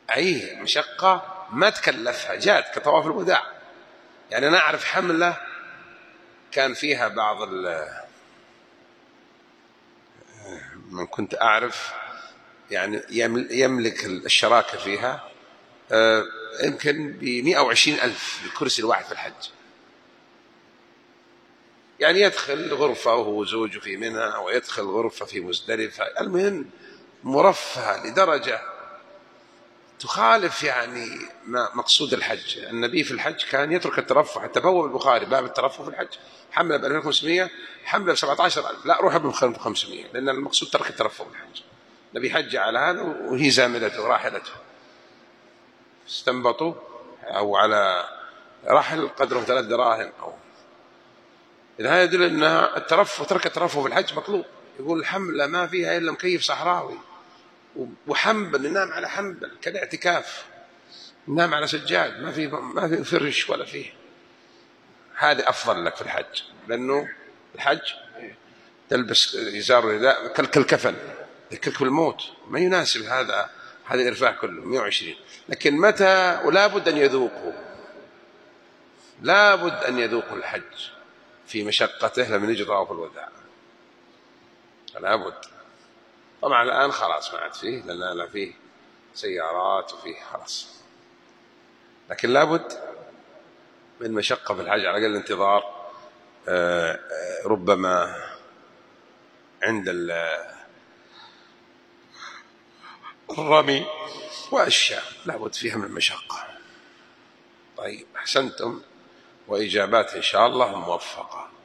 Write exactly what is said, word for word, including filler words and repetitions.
أي مشقة ما تكلفها، جاءت كطواف الوداع. يعني أنا أعرف حملة كان فيها بعض من كنت أعرف يعني يملك الشراكة فيها يمكن بمئة وعشرين ألف الكرسي الواحد في الحج. يعني يدخل غرفة وهو زوجه في منى، ويدخل غرفة في مزدلفة، المهم مرفهة لدرجة تخالف يعني ما مقصود الحج. النبي في الحج كان يترك الترفه، حتى بوب البخاري باب الترفه في الحج، حمله ب ألفين وخمسمائة، حمله ب سبعة عشر ألف، لا روح ب خمسمائة، لأن المقصود ترك الترفه في الحج. النبي حج على هذا وهي زاملته راحلته، استنبطوا أو على راحل قدره ثلاث دراهم أو إذا. هذا يدل أن الترفه، ترك الترفه في الحج مطلوب. يقول الحملة ما فيها إلا مكيف صحراوي وحنبل، ننام على حنبل كالاعتكاف، ننام على سجاد، ما في ما في فرش ولا فيه. هذا أفضل لك في الحج، لأنه الحج تلبس إزار ورداء كالكفن، يذكرك بالموت، ما يناسب هذا هذا الإرفاع كله مئة وعشرين. لكن متى ولا بد أن يذوقوا، لا بد أن يذوقوا الحج في مشقته لما يجي طواف الوداع، لا بد. طبعا الآن خلاص ما عاد فيه، لأن لا فيه سيارات وفيه خلاص، لكن لا بد من مشقة في الحج، على الأقل الانتظار ربما عند الرمي وأشياء لا بد فيها من المشقة. طيب أحسنتم، وإجابات إن شاء الله موفقة.